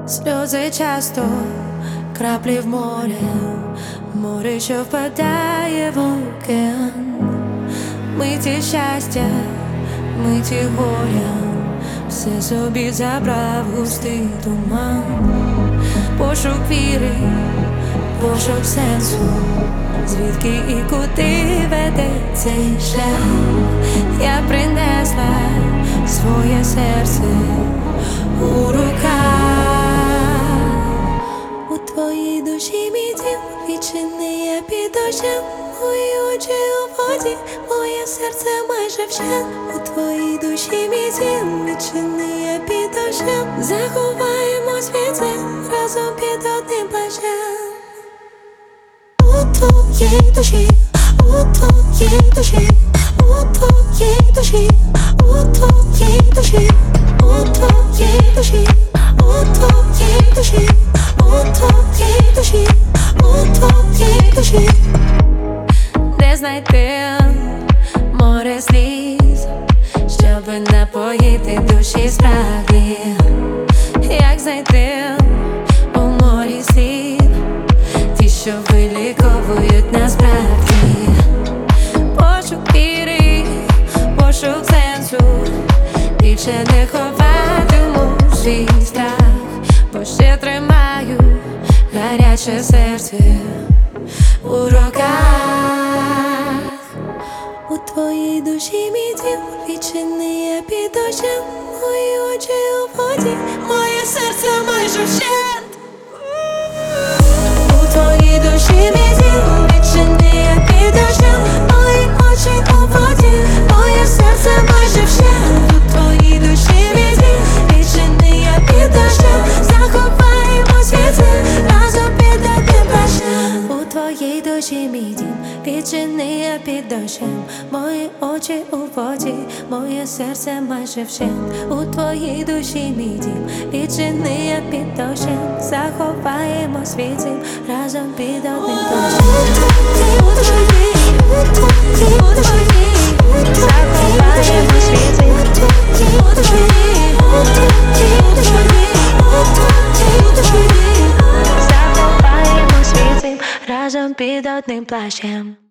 Сльози часто, краплі в море, що впадає в океан. Миті щастя, миті горя, все собі забрав густий туман. Пошук віри, пошук сенсу, звідки і куди веде цей шлях. Я принесла своє серце у руках. У твоїй душі мій дім, відчини я під дощем. Мої очі у воді, моє серце майже вщент. У твоїй душі мій дім, відчини я під дощем. Заховаємось від цих разом під одним плащем. У твоїй душі, у твоїй душі, у твоїй душі, у твоїй душі, у твоїй душі, у твоїй душі, у твоїй душі, у твоїй душі. Де знайти море сліз, щоб напоїти душі спраглі? Як знайти у морі слів, ті, що виліковують насправді? Пошук віри, пошук сенсу, більше не ховатиму свій страх, бо ще тримаю гаряче серце у руках. У твоїй душі мій дім, відчини я під дощем. Мої очі у воді, моє серце майже вщент. У твоїй душі мій дім, відчини я під дощем. Мої очі у воді, моє серце майже вщент. У твоїй душі мій дім, відчини я під дощем. Заховаємось від цих разом під одним плащем. У твоїй душі мій дім, відчини я під дощем. Мої очі у воді, моє серце майже вщент. У твоїй душі мій дім, відчини я під дощем. Заховаємось від цих разом під одним плащем. Заховаємось від цих разом під одним плащем.